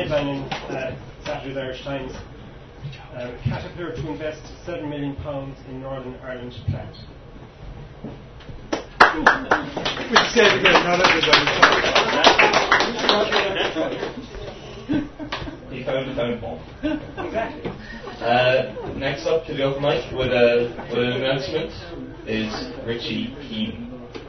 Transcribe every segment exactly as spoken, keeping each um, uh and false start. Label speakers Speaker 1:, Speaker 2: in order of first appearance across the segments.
Speaker 1: headline in uh, Saturday's Irish Times. Uh, Caterpillar to invest seven million pounds in Northern Ireland plant.
Speaker 2: We say it again, not everybody.
Speaker 3: He found the phone ball.
Speaker 1: Exactly.
Speaker 3: Uh, next up to the open mic with, a, with an announcement is Richie Keane.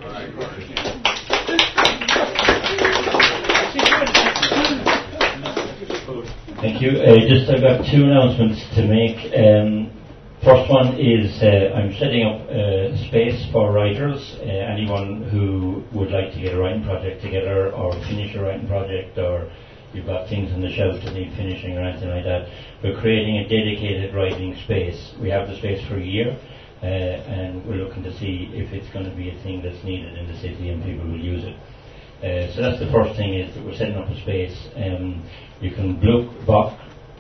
Speaker 4: Thank you. Uh, just I've got two announcements to make. Um, first one is uh, I'm setting up a space for writers. Uh, anyone who would like to get a writing project together or finish a writing project, or you've got things on the shelf that need finishing or anything like that, we're creating a dedicated writing space. We have the space for a year, uh, and we're looking to see if it's going to be a thing that's needed in the city and people will use it. Uh, so that's the first thing, is that we're setting up a space. Um, you can block, block,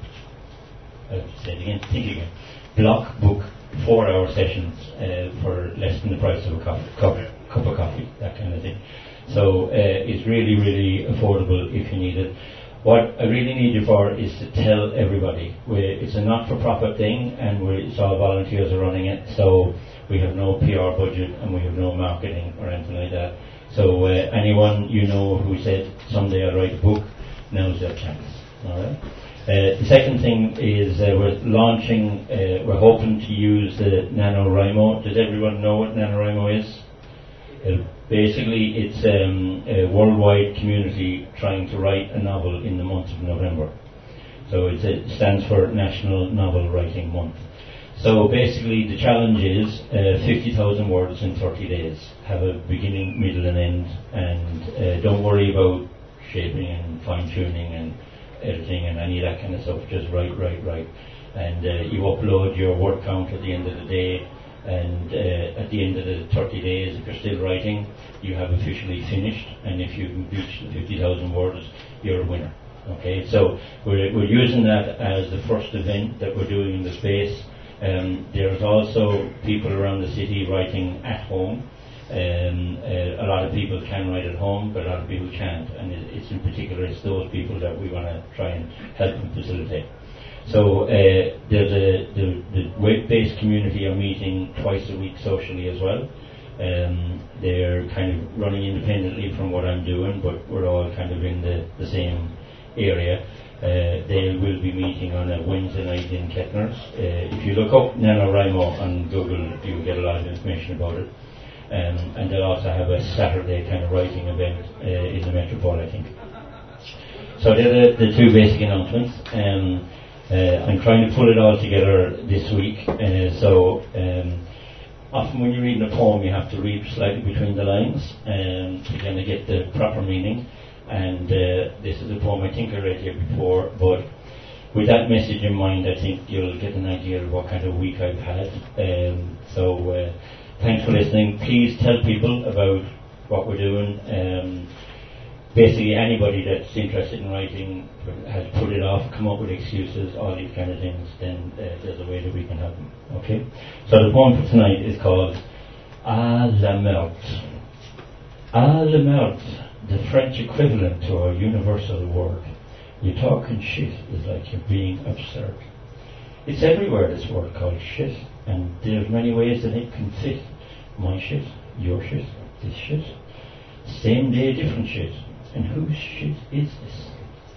Speaker 4: uh, say it again, think again, block book four hour sessions uh, for less than the price of a coffee, cup, cup of coffee, that kind of thing. So uh, it's really, really affordable if you need it. What I really need you for is to tell everybody. We're, it's a not-for-profit thing, and we're, it's all volunteers are running it, so we have no P R budget and we have no marketing or anything like that. So uh, anyone you know who said someday I'll write a book, now's their chance. All right. Uh, the second thing is uh, we're launching. Uh, we're hoping to use the NaNoWriMo. Does everyone know what NaNoWriMo is? Uh, basically, it's um, a worldwide community trying to write a novel in the month of November. So it's a, it stands for National Novel Writing Month. So basically the challenge is uh, fifty thousand words in thirty days. Have a beginning, middle and end, and uh, don't worry about shaping and fine-tuning and editing and any of that kind of stuff. Just write, write, write. And uh, you upload your word count at the end of the day, and uh, at the end of the thirty days, if you're still writing, you have officially finished, and if you reach the fifty thousand words, you're a winner. Okay, so we're, we're using that as the first event that we're doing in the space. Um, there's also people around the city writing at home. Um, uh, a lot of people can write at home, but a lot of people can't, and it, it's in particular it's those people that we want to try and help and facilitate. So uh, there's a, the, the web-based community are meeting twice a week socially as well. Um, they're kind of running independently from what I'm doing, but we're all kind of in the, the same area. Uh, they will be meeting on a Wednesday night in Kettners. Uh, if you look up NaNoWriMo on Google, you'll get a lot of information about it. Um, and they'll also have a Saturday kind of writing event uh, in the Metropole, I think. So they're the, the two basic announcements. Um, uh, I'm trying to pull it all together this week. Uh, so um, often when you're reading a poem, you have to read slightly between the lines um, to kind of get the proper meaning. And uh, this is a poem I think I read here before, but with that message in mind, I think you'll get an idea of what kind of week I've had. Um, so uh, thanks for listening. Please tell people about what we're doing. Um, basically anybody that's interested in writing, has put it off, come up with excuses, all these kind of things, then uh, there's a way that we can help them. Okay? So the poem for tonight is called À la merde. À la merde. The French equivalent to our universal word. You talking shit is like you're being absurd. It's everywhere, this word called shit, and there's many ways that it can fit. My shit, your shit, this shit. Same day, different shit. And whose shit is this?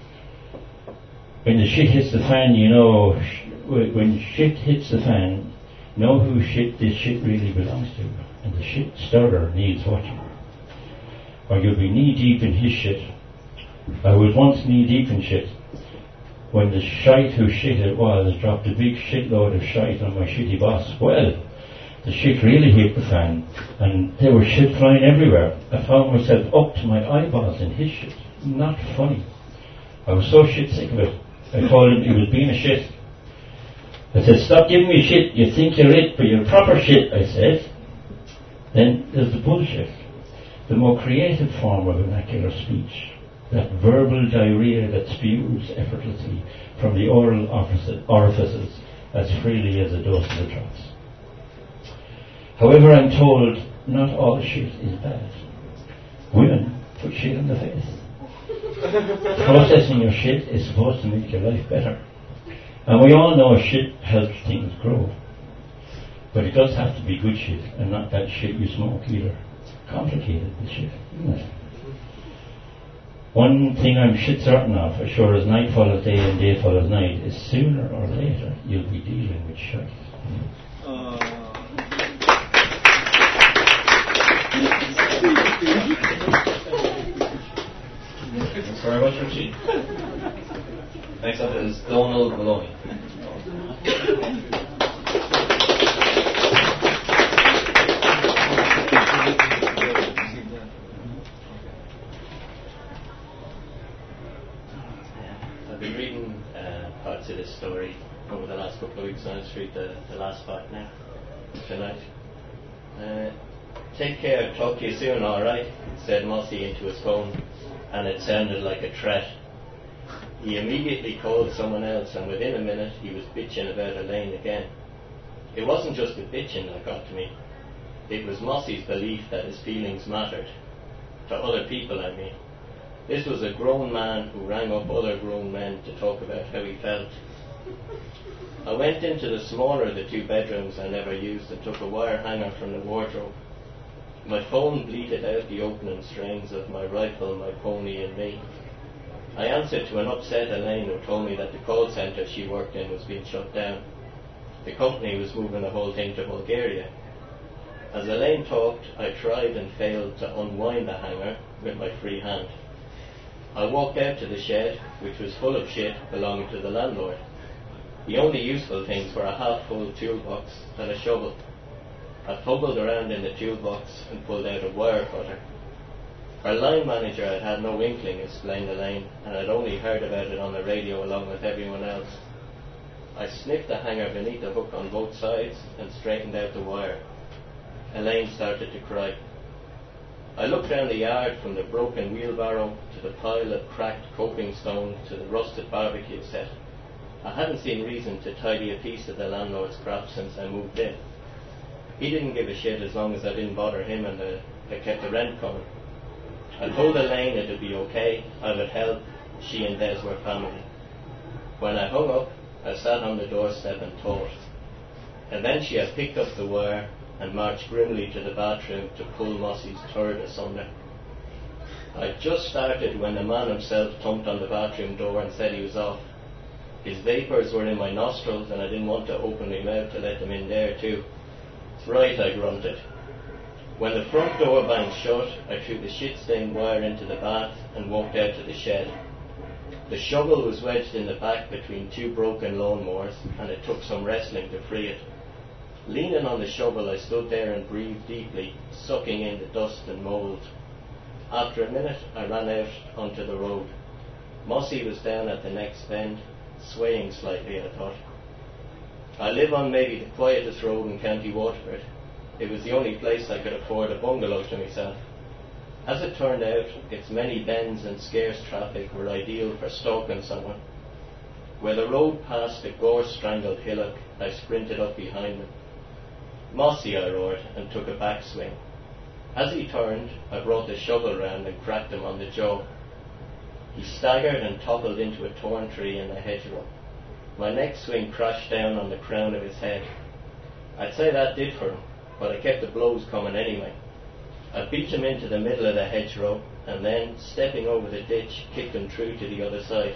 Speaker 4: When the shit hits the fan, you know, sh- when shit hits the fan, know whose shit this shit really belongs to. And the shit stirrer needs watching. Or you'll be knee-deep in his shit. I was once knee-deep in shit when the shite who shit it was dropped a big shitload of shite on my shitty boss. Well, the shit really hit the fan, and there was shit flying everywhere. I found myself up to my eyeballs in his shit. Not funny. I was so shit sick of it. I told him he was being a shit. I said, stop giving me shit. You think you're it, but you're proper shit, I said. Then there's the bullshit. The more creative form of vernacular speech, that verbal diarrhea that spews effortlessly from the oral orifices as freely as a dose of the drops. However, I'm told not all shit is bad. Women put shit in the face. Processing your shit is supposed to make your life better. And we all know shit helps things grow. But it does have to be good shit, and not that shit you smoke either. Complicated, the shit, isn't it? One thing I'm shit certain of, as sure as night follows day and day follows night, is sooner or later you'll be dealing with shit.
Speaker 2: Uh.
Speaker 3: Thanks very much, Richie. Next up is Donald Maloney.
Speaker 5: I've been reading uh, parts of this story over the last couple of weeks, and I'll just read the, the last part now, tonight. Uh, Take care, talk to you soon, alright, said Mossy into his phone, and it sounded like a threat. He immediately called someone else, and within a minute he was bitching about Elaine again. It wasn't just the bitching that got to me. It was Mossy's belief that his feelings mattered. To other people, I mean. This was a grown man who rang up other grown men to talk about how he felt. I went into the smaller of the two bedrooms I never used and took a wire hanger from the wardrobe. My phone bleated out the opening strains of My Rifle, My Pony and Me. I answered to an upset Elaine who told me that the call centre she worked in was being shut down. The company was moving the whole thing to Bulgaria. As Elaine talked, I tried and failed to unwind the hanger with my free hand. I walked out to the shed, which was full of shit belonging to the landlord. The only useful things were a half-full toolbox and a shovel. I fumbled around in the toolbox and pulled out a wire cutter. Our line manager had had no inkling, explained Elaine, and had only heard about it on the radio along with everyone else. I sniffed the hanger beneath the hook on both sides and straightened out the wire. Elaine started to cry. I looked round the yard from the broken wheelbarrow to the pile of cracked coping stone to the rusted barbecue set. I hadn't seen reason to tidy a piece of the landlord's crap since I moved in. He didn't give a shit as long as I didn't bother him and the, I kept the rent coming. I told Elaine it'd be okay, I would help, she and Des were family. When I hung up, I sat on the doorstep and thought. And then she had picked up the wire and marched grimly to the bathroom to pull Mossy's turd asunder. I'd just started when the man himself thumped on the bathroom door and said he was off. His vapours were in my nostrils and I didn't want to open my mouth to let them in there too. Right, I grunted. When the front door banged shut, I threw the shit-stained wire into the bath and walked out to the shed. The shovel was wedged in the back between two broken lawnmowers, and it took some wrestling to free it. Leaning on the shovel, I stood there and breathed deeply, sucking in the dust and mould. After a minute, I ran out onto the road. Mossy was down at the next bend, swaying slightly, I thought. I live on maybe the quietest road in County Waterford. It was the only place I could afford a bungalow to myself. As it turned out, its many bends and scarce traffic were ideal for stalking someone. Where the road passed a gorse-strangled hillock, I sprinted up behind him. Mossy, I roared, and took a backswing. As he turned, I brought the shovel round and cracked him on the jaw. He staggered and toppled into a torn tree in the hedgerow. My next swing crashed down on the crown of his head. I'd say that did for him, but I kept the blows coming anyway. I beat him into the middle of the hedgerow, and then, stepping over the ditch, kicked him through to the other side.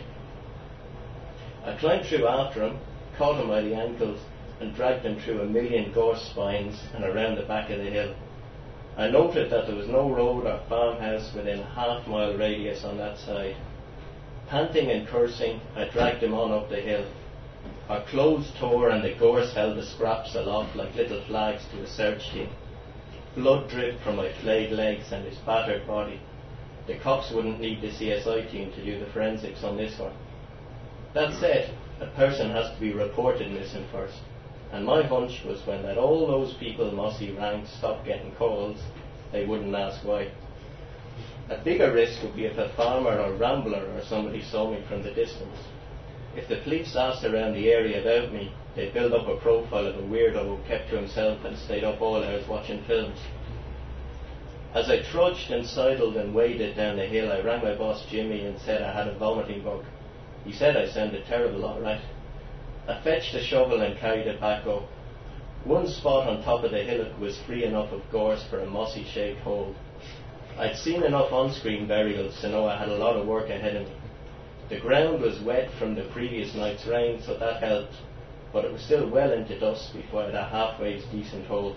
Speaker 5: I climbed through after him, caught him by the ankles, and dragged him through a million gorse spines and around the back of the hill. I noted that there was no road or farmhouse within a half-mile radius on that side. Panting and cursing, I dragged him on up the hill. Our clothes tore and the gorse held the scraps aloft like little flags to a search team. Blood dripped from my flayed legs and his battered body. The cops wouldn't need the C S I team to do the forensics on this one. That said, a person has to be reported missing first, and my hunch was when that all those people Mossy rang stopped getting calls, they wouldn't ask why. A bigger risk would be if a farmer or rambler or somebody saw me from the distance. If the police asked around the area about me, they'd build up a profile of a weirdo who kept to himself and stayed up all hours watching films. As I trudged and sidled and waded down the hill, I rang my boss Jimmy and said I had a vomiting bug. He said I sounded terrible, all right. I fetched a shovel and carried it back up. One spot on top of the hillock was free enough of gorse for a mossy-shaped hole. I'd seen enough on-screen burials to know I had a lot of work ahead of me. The ground was wet from the previous night's rain, so that helped, but it was still well into dust before I had a halfway decent hole.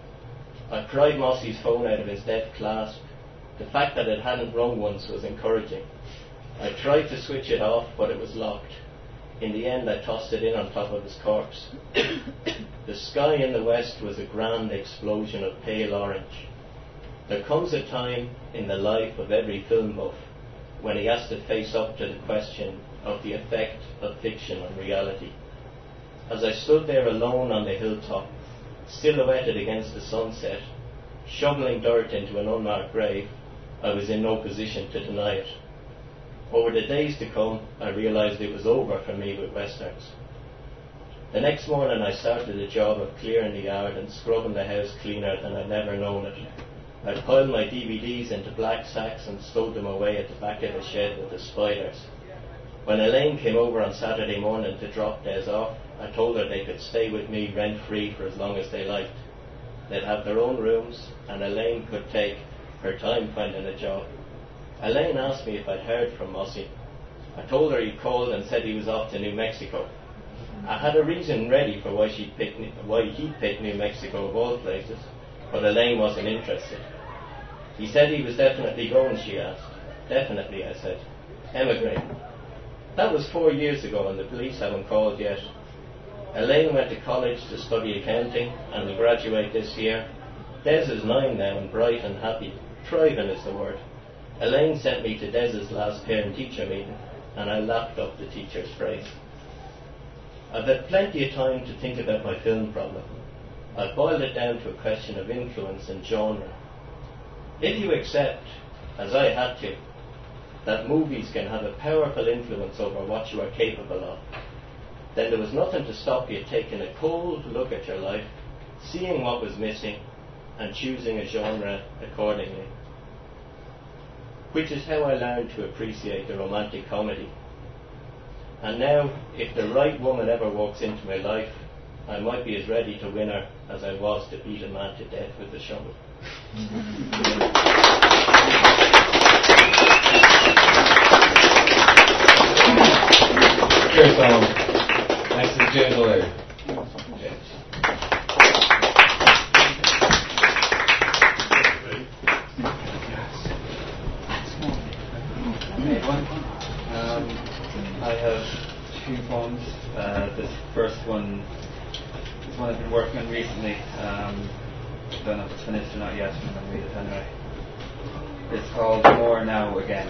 Speaker 5: I pried Mossy's phone out of his dead clasp. The fact that it hadn't rung once was encouraging. I tried to switch it off, but it was locked. In the end, I tossed it in on top of his corpse. The sky in the west was a grand explosion of pale orange. There comes a time in the life of every film buff when he has to face up to the question of the effect of fiction on reality. As I stood there alone on the hilltop, silhouetted against the sunset, shoveling dirt into an unmarked grave, I was in no position to deny it. Over the days to come, I realised it was over for me with Westerns. The next morning I started a job of clearing the yard and scrubbing the house cleaner than I'd never known it. I piled my D V Ds into black sacks and stowed them away at the back of the shed with the spiders. When Elaine came over on Saturday morning to drop Des off, I told her they could stay with me rent-free for as long as they liked. They'd have their own rooms, and Elaine could take her time finding a job. Elaine asked me if I'd heard from Mossy. I told her he'd called and said he was off to New Mexico. I had a reason ready for why she'd picked, why he'd picked New Mexico of all places, but Elaine wasn't interested. He said he was definitely going, she asked. Definitely, I said. Emigrating. That was four years ago and the police haven't called yet. Elaine went to college to study accounting and will graduate this year. Des is nine now and bright and happy. Thriving is the word. Elaine sent me to Des's last parent-teacher meeting and I lapped up the teacher's phrase. I've had plenty of time to think about my film problem. I've boiled it down to a question of influence and genre. If you accept, as I had to, that movies can have a powerful influence over what you are capable of, then there was nothing to stop you taking a cold look at your life, seeing what was missing, and choosing a genre accordingly. Which is how I learned to appreciate the romantic comedy. And now, if the right woman ever walks into my life, I might be as ready to win her as I was to beat a man to death with a shovel.
Speaker 3: Cheers, Tom. Next is James O'Leary. James.
Speaker 6: Um, I have two poems. Uh, this first one is one I've been working on recently. Um, don't know if it's finished or not yet, I'm going to read it anyway. It's called More Now Again.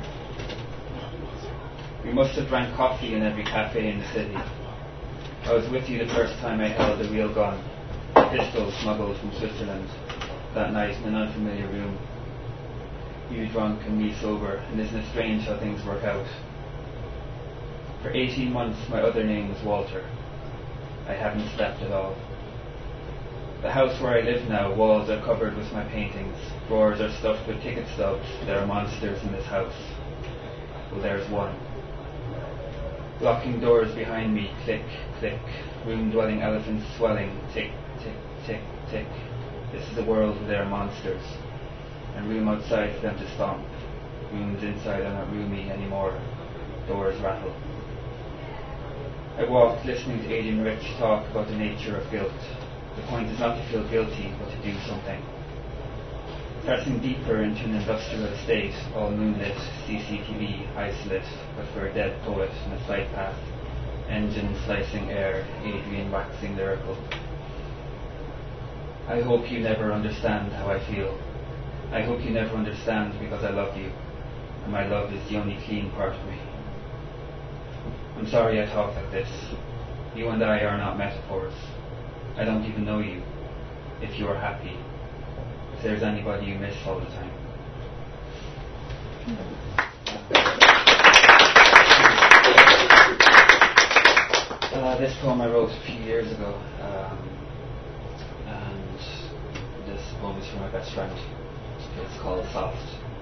Speaker 6: We must have drank coffee in every cafe in the city. I was with you the first time I held a real gun, a pistol smuggled from Switzerland, that night in an unfamiliar room. You drunk and me sober, and isn't it strange how things work out? For eighteen months my other name was Walter. I haven't slept at all. The house where I live now, walls are covered with my paintings, drawers are stuffed with ticket stubs. There are monsters in this house. Well, there's one. Locking doors behind me, click, click, room-dwelling elephants swelling, tick, tick, tick, tick. This is a world where there are monsters, and room outside for them to stomp. Rooms inside are not roomy anymore. Doors rattle. I walked listening to Adrian Rich talk about the nature of guilt. The point is not to feel guilty, but to do something. Pressing deeper into an industrial estate, all moonlit, C C T V, isolate, but for a dead poet in a flight path. Engine slicing air, Adrian waxing lyrical. I hope you never understand how I feel. I hope you never understand because I love you, and my love is the only clean part of me. I'm sorry I talk like this. You and I are not metaphors. I don't even know you. If you are happy, if there's anybody you miss all the time. Uh, this poem I wrote a few years ago, um, and this poem is for my best friend. it's called soft.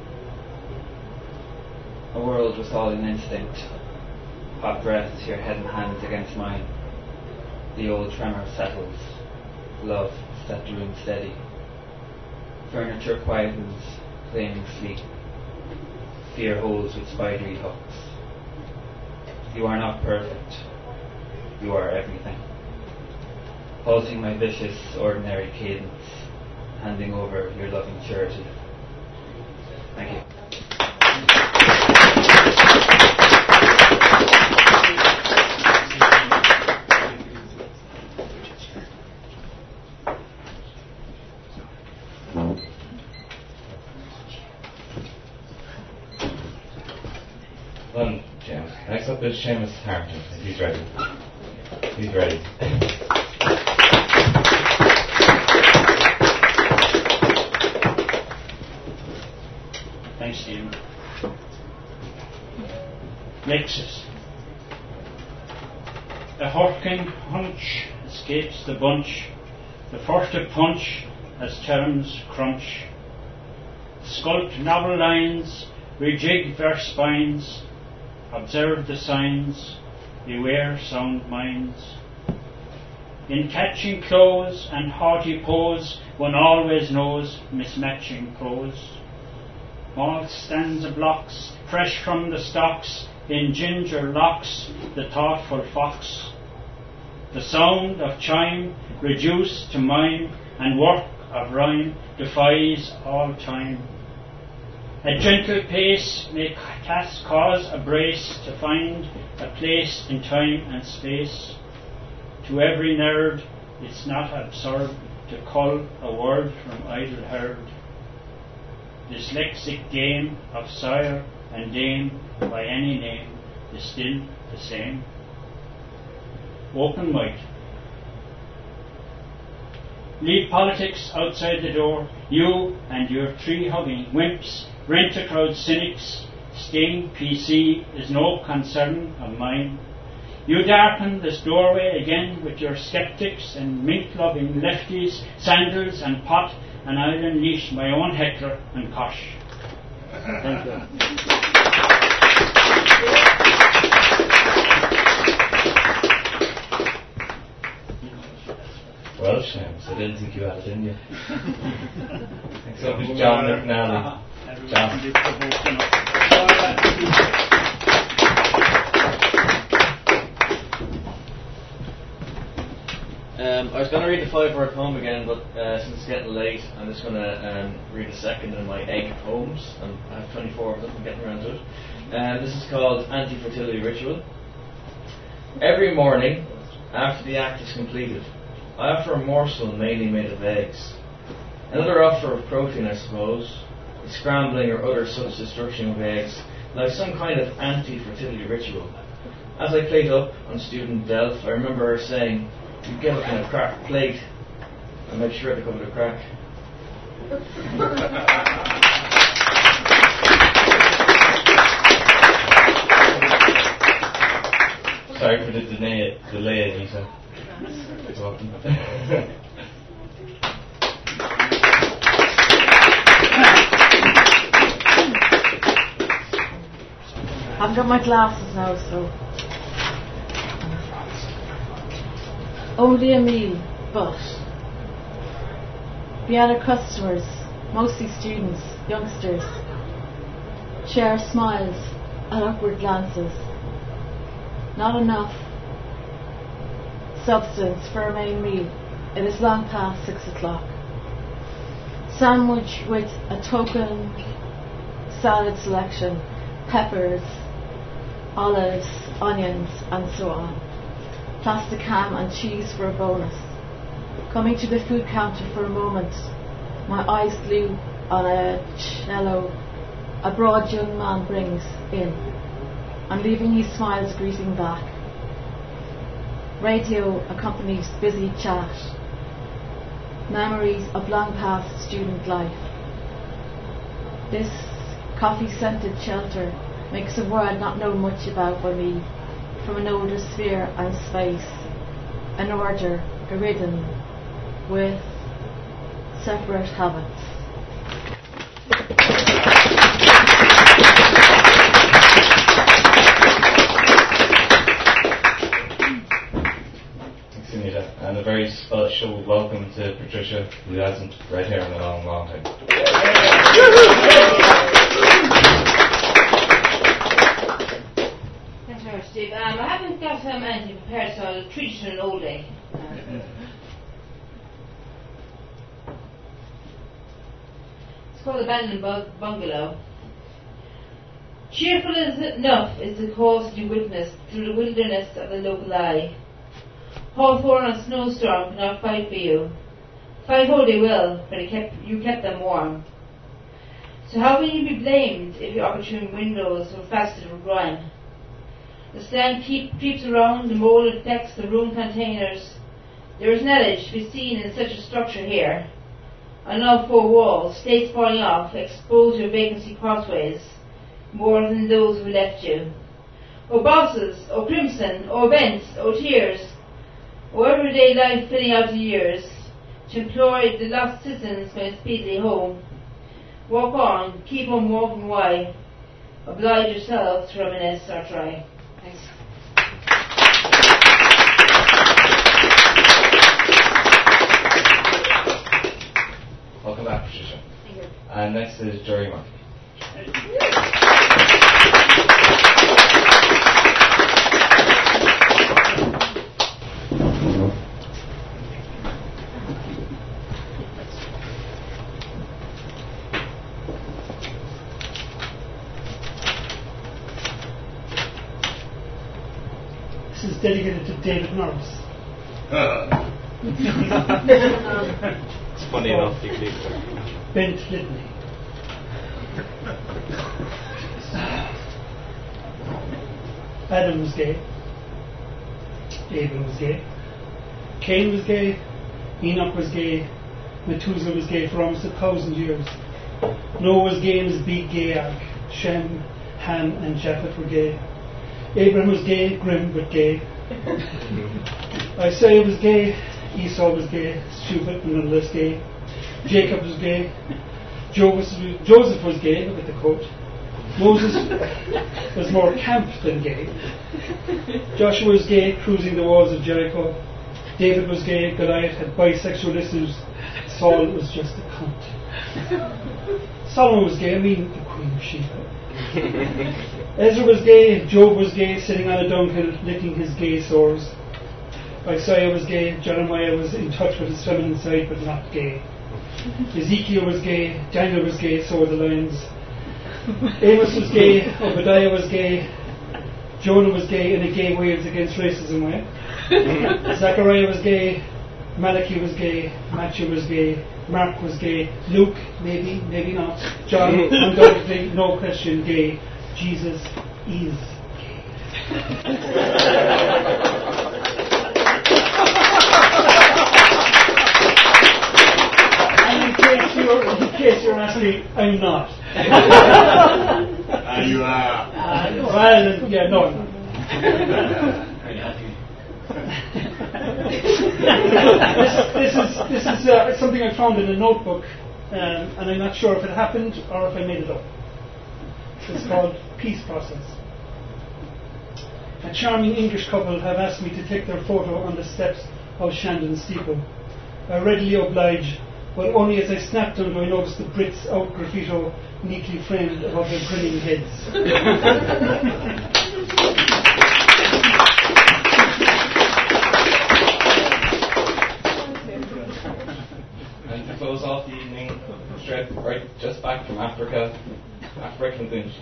Speaker 6: A world with all an instinct, hot breath, your head and hands against mine. The old tremor settles, love set the room steady. Furniture quietens, claiming sleep. Fear holds with spidery hooks. You are not perfect, you are everything. Halting my vicious, ordinary cadence, handing over your loving charity. Thank you.
Speaker 3: Well, James. Next up is Seamus Harrington. He's ready. He's ready.
Speaker 7: Thanks, Stephen. Nexus. A hurricane hunch escapes the bunch, the furtive punch as terms crunch. Sculpt novel lines, rejig verse spines, observe the signs, beware sound minds. In catching close and haughty pose, one always knows mismatching prose. All stanza blocks, fresh from the stocks, in ginger locks, the thoughtful fox. The sound of chime, reduced to mime, and work of rhyme, defies all time. A gentle pace may task cause a brace to find a place in time and space. To every nerd, it's not absurd to cull a word from idle herd. Dyslexic game of sire and dame by any name is still the same. Open mic. Leave politics outside the door, you and your tree-hugging wimps, rent-a-crowd cynics. Staying P C is no concern of mine. You darken this doorway again with your skeptics and mink-loving lefties, sandals and pot, and I'll unleash my own heckler and kosh. Thank you.
Speaker 3: Well, Seamus, I didn't think you had it in you. Next up is John McNally. John.
Speaker 5: Um, I was going to read the five-word poem again, but uh, since it's getting late, I'm just going to um, read a second in my egg poems, and I have twenty-four of them. I'm getting around to it. Uh, this is called Anti-Fertility Ritual. Every morning, after the act is completed, I offer a morsel mainly made of eggs. Another offer of protein, I suppose, the scrambling or other such destruction of eggs, like some kind of anti-fertility ritual. As I plate up on student Delph, I remember her saying, "You get it in a cracked plate," and make sure to cover the crack.
Speaker 3: Sorry for the delay, delay Anita. You're welcome.
Speaker 8: I've got my glasses now, so only a meal, but we had our customers, mostly students, youngsters, share smiles and upward glances. Not enough substance for a main meal. It is long past six o'clock. Sandwich with a token salad selection, peppers, olives, onions, and so on. Plastic ham and cheese for a bonus. Coming to the food counter for a moment, my eyes glued on a cello a broad young man brings in, and leaving his smiles greeting back. Radio accompanies busy chat. Memories of long past student life. This coffee-scented shelter makes a world not known much about by me, from an older sphere and space, an order, a rhythm, with separate habits.
Speaker 3: very special welcome to Patricia, who hasn't read hair in a long, long time.
Speaker 9: Thanks very much, Steve. Um, I haven't got um, anything prepared, so I'll treat you to an old day. Um, it's called the Abandoned Bug- Bungalow. Cheerful as enough is the cause you witness through the wilderness of the local eye. Hawthorn and snowstorm cannot fight for you. Fight oh they will, but it kept, you kept them warm. So how can you be blamed if your opportune windows were fastened with grime? The stand keep, creeps around, the mold infects the room containers. There is knowledge to be seen in such a structure here. On all four walls, slates falling off expose your vacancy crossways, more than those who left you. O bosses, O crimson, O events, O tears, O everyday life filling out the years, to employ the lost citizens going speedily home. Walk on, keep on walking, why? Oblige yourselves to reminisce or try. Thanks.
Speaker 3: Welcome back, Patricia.
Speaker 9: Thank you.
Speaker 3: And next is Jerry Mark.
Speaker 2: This is dedicated to David Norris.
Speaker 10: It's funny enough, you keep
Speaker 2: Bent Litany. Adam was gay. Abel was gay. Cain was gay. Enoch was gay. Methuselah was gay for almost a thousand years. Noah was gay in his big gay ark. Shem, Ham, and Japheth were gay. Abraham was gay, grim but gay. Isaiah was gay. Esau was gay, stupid and nonetheless gay. Jacob was gay. Joseph was gay, look at the coat. Moses was more camp than gay. Joshua was gay, cruising the walls of Jericho. David was gay, Goliath had bisexual issues. Saul was just a cunt. Solomon was gay, I mean the Queen of Sheba. Ezra was gay, Job was gay, sitting on a dunghill, licking his gay sores. Isaiah was gay, Jeremiah was in touch with his feminine side but not gay. Ezekiel was gay, Daniel was gay, so were the lions. Amos was gay, Obadiah was gay, Jonah was gay in a gay Wales against racism way. Zechariah was gay, Malachi was gay, Matthew was gay, Mark was gay, Luke, maybe, maybe not, John, undoubtedly, no question, gay. Jesus is gay. And in case you're, in case you're asking, I'm not.
Speaker 10: Ah, you are.
Speaker 2: Uh, well, yeah, no, I'm not. this, this is this is uh, something I found in a notebook, um, and I'm not sure if it happened or if I made it up. It's called Peace Process. A charming English couple have asked me to take their photo on the steps of Shandon Steeple. I readily oblige, but only as I snapped them do I notice the Brits out graffito neatly framed above their grinning heads.
Speaker 3: And to close off the evening, straight right just back from Africa, African Queens.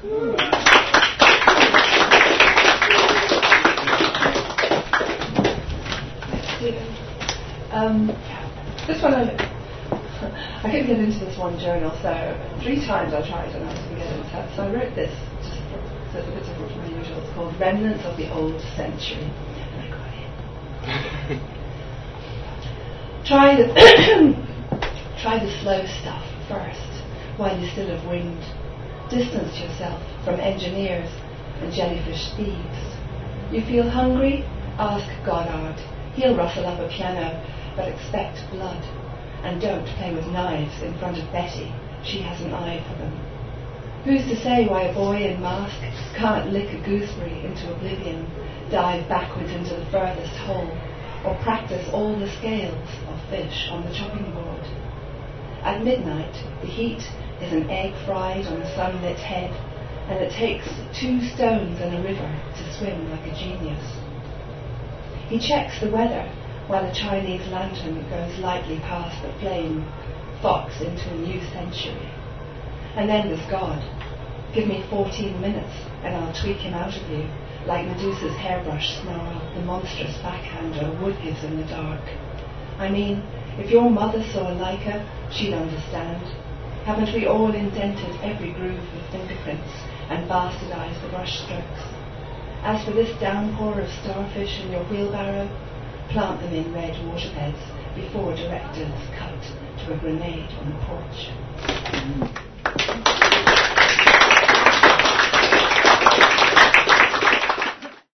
Speaker 11: Um, this one, I, I couldn't get into this one journal, so three times I tried and I couldn't get into it. So I wrote this, just so it's a bit different from my usual. It's called Remnants of the Old Century. And I got it. Try the try the slow stuff first, while you still have wind. Distance yourself from engineers and jellyfish thieves. You feel hungry? Ask Goddard. He'll rustle up a piano, but expect blood. And don't play with knives in front of Betty. She has an eye for them. Who's to say why a boy in mask can't lick a gooseberry into oblivion, dive backwards into the furthest hole, or practice all the scales of fish on the chopping board. At midnight, the heat is an egg fried on a sunlit head, and it takes two stones and a river to swim like a genius. He checks the weather while a Chinese lantern goes lightly past the flame, fox into a new century. And then there's God. Give me fourteen minutes and I'll tweak him out of you, like Medusa's hairbrush snarl the monstrous backhander wood gives in the dark. I mean, if your mother saw Leica, she'd understand. Haven't we all indented every groove with fingerprints and bastardized the brush strokes? As for this downpour of starfish in your wheelbarrow, plant them in red waterbeds before directors cut to a grenade on the porch.